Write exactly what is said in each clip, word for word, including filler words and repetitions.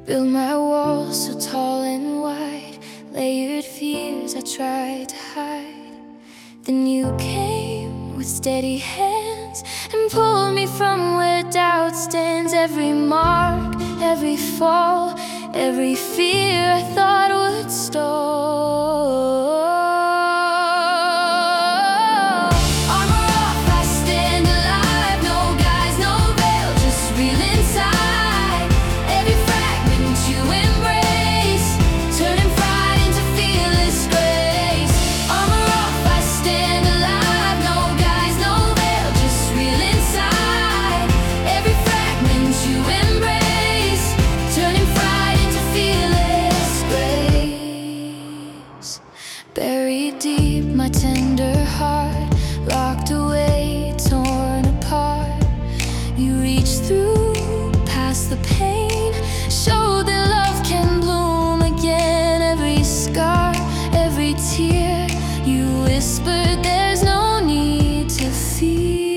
Build my walls so tall and wide, layered fears I tried to hide. Then you came with steady hands and pulled me from where doubt stands. Every mark, every fall, every fear I thought would stall. Armor off, I stand alive. No guise, no veil, just real inside. Every fragment you embrace, turning pride into fearless grace. Armor off, I stand alive. No guise, no veil, just real inside. Every fragment you embrace, turning pride into fearless grace. Buried deep, my tender heart, locked away, torn apart. You reach through, past the pain, show that love can bloom again. Every scar, every tear, you whispered there's no need to fear.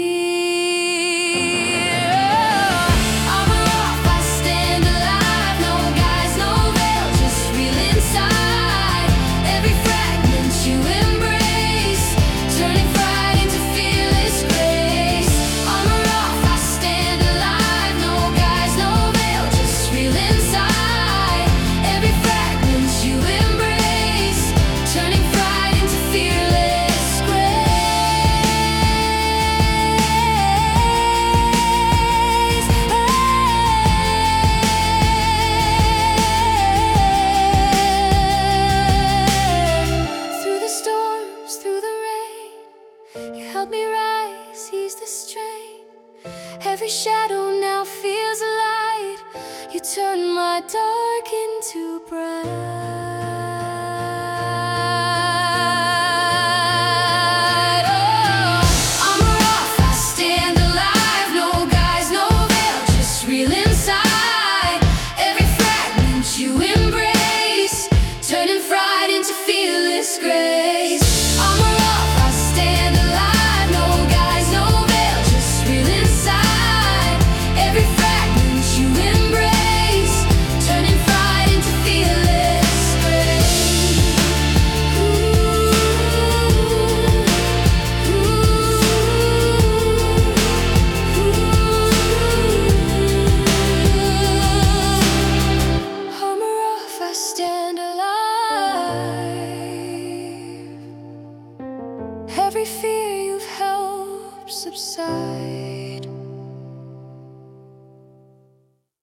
Armor off, I stand alive. No guise, no veil, just real inside. Every fragment you embrace, turning pride into fearless grace. Armor off, I stand alive. No guise, no veil, just real inside. Every fragment you embrace, turning pride into fearless grace. Through the storms, through the rain, you help me rise, ease the strain. Every shadow now feels light. You turn my dark into bright. Oh, armor off, I stand alive. No guise, no veil, just real inside. Every fragment you embrace, turning pride into fearless grace. Armor off, I stand alive. No guise, no veil, just real inside. Every fragment you embrace, turning pride into fearless grace. Armor off, I stand alive. Every fear